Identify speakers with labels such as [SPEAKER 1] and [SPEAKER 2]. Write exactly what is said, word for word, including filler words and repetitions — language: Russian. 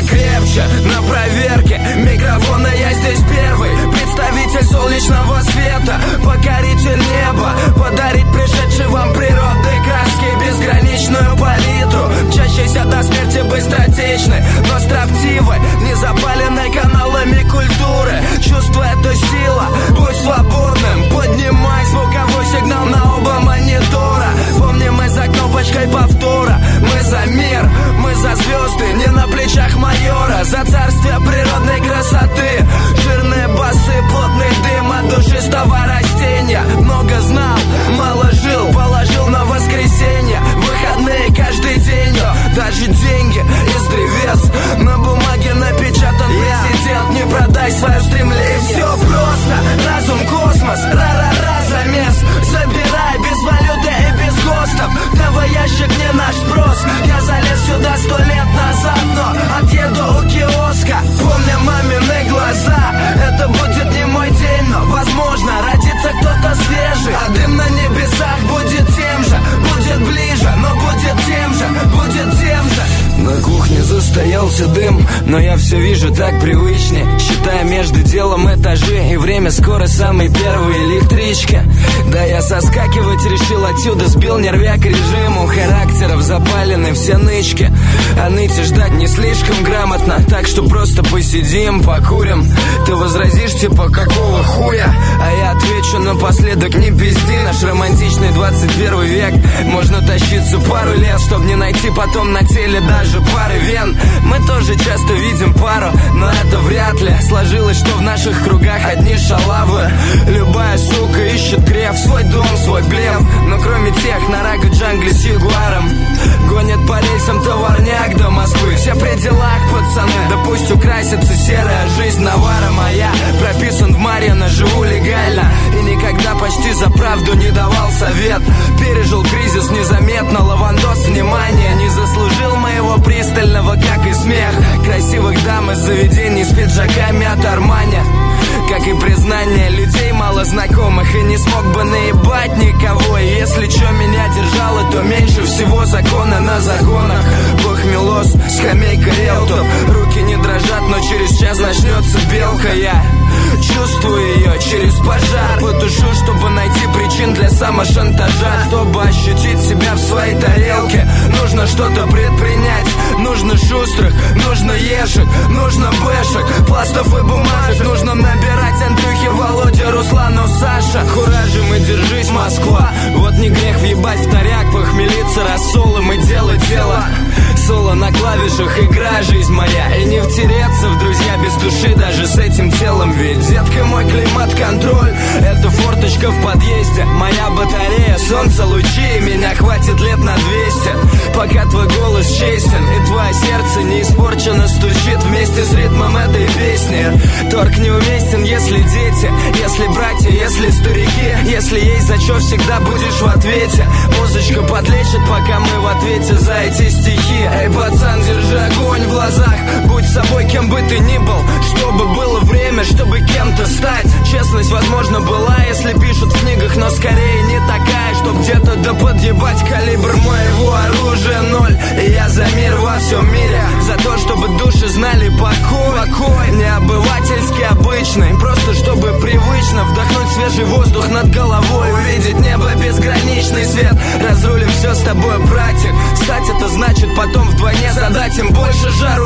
[SPEAKER 1] крепче на проверке микрофона, я здесь первый представитель солнечного света, покоритель неба, подарить пришедшей вам природной краски безграничную палитру, мчащейся до смерти быстротечной, но строптивой, не запаленной каналами культуры. Чувство — это сила, будь свободным, поднимай звуковой сигнал на оба монитора. Помни, мы за кнопочкой повтора, мы за мир, мы за звезды, не на плечах майора, за царствие природной красоты. Жирные басы, плотный дым от душистого растения. Много знал, мало жил, положил на воскресенье. Выходные каждый день, даже деньги из древес. На бумаге напечатан президент, не продай свое стремление. Все просто, разум, космос, ра-ра-ра, замес. Забирай без валюты и без ГОСТов. ТВ ящик не наш спрос. Я залез сюда сто лет назад, но отъеду у киоска. Помня мамины глаза, это будет не мой день, но возможно родится кто-то свежий. А дым на небесах будет тем же, будет ближе, но будет тем же, будет тем же. На кухне застоялся дым, но я все вижу так привычнее. Считая между делом этажи, и время скоро самой первой электрички. Да я соскакивать решил отсюда, сбил нервяк режиму характеров, запалены все нычки. А ныть и ждать не слишком грамотно, так что просто посидим, покурим. Ты возразишь типа какого хуя? А я отвечу напоследок: не пизди, наш романтичный двадцать первый век. Можно тащиться пару лет, чтоб не найти потом на теле даже пары вен. Мы тоже часто видим пару, но это вряд ли сложилось, что в наших кругах одни шалавы. Любая сука ищет греф, свой дом, свой блеф. Но кроме тех на Раго Джангле с ягуаром гонят по рельсам товарняк до Москвы. Все при делах, пацаны, да пусть украсится серая жизнь наваром. А я прописан в Марьино, живу легально и никогда почти за правду не давал совет. Пережил кризис незаметно, лавандос внимания не заслужил моего пристального, как и смех красивых дам из заведений с пиджаками от Армани. Как и признание людей мало знакомых, и не смог бы наебать никого. И если чё меня держало, то меньше всего закона на загонах. Похмелос, скамейка риэлтор, руки не дрожат, но через час начнется белка. Я чувствую ее через пожар, потушу, чтобы найти причин для самошантажа. Чтобы ощутить себя в своей тарелке, нужно что-то предпринять. Нужно шустрых, нужно ешек, нужно бэшек, пластов и бумажек. Нужно набирать Андрюхе, Володе, Руслану, Саша. Куражем и держись, Москва. Вот не грех въебать в таряк, похмелиться рассолом и делать дело. Соло на клавишах, игра, жизнь моя. И не втереться в друзья без души даже с этим телом. Ведь, детка, мой климат-контроль — это форточка в подъезде, моя батарея, солнце, лучи. Меня хватит лет на двести, пока твой голос честен и твое сердце не испорчено стучит вместе с ритмом этой песни. Торг неуместен, если дети, если братья, если старики. Если есть за что, всегда будешь в ответе. Музычка подлечит, пока мы в ответе за эти стихи. Эй, пацан, держи огонь в глазах, будь собой, кем бы ты ни был, чтобы было время, чтобы кем-то стать. Честность, возможно, была, если пишут в книгах, но скорее не такая, чтоб где-то да подъебать калибр моего оружия ноль. И я за мир во всем мире, за то, чтобы души знали покой. Покой не обывательский, обычный, просто чтобы привычно вдохнуть свежий воздух над головой, увидеть небо, безграничный свет. Разрулим все с тобой, братик. Стать — это значит потом вдвойне задать им больше жару